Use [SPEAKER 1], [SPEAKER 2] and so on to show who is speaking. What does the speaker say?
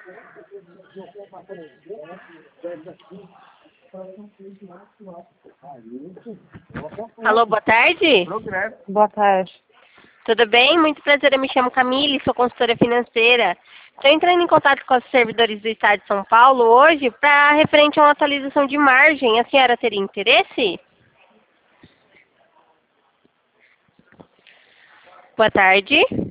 [SPEAKER 1] Alô, boa tarde.
[SPEAKER 2] Boa tarde.
[SPEAKER 1] Tudo bem? Muito prazer, eu me chamo Camille, sou consultora financeira. Estou entrando em contato com os servidores do Estado de São Paulo hoje para referente a uma atualização de margem. A senhora teria interesse? Boa tarde.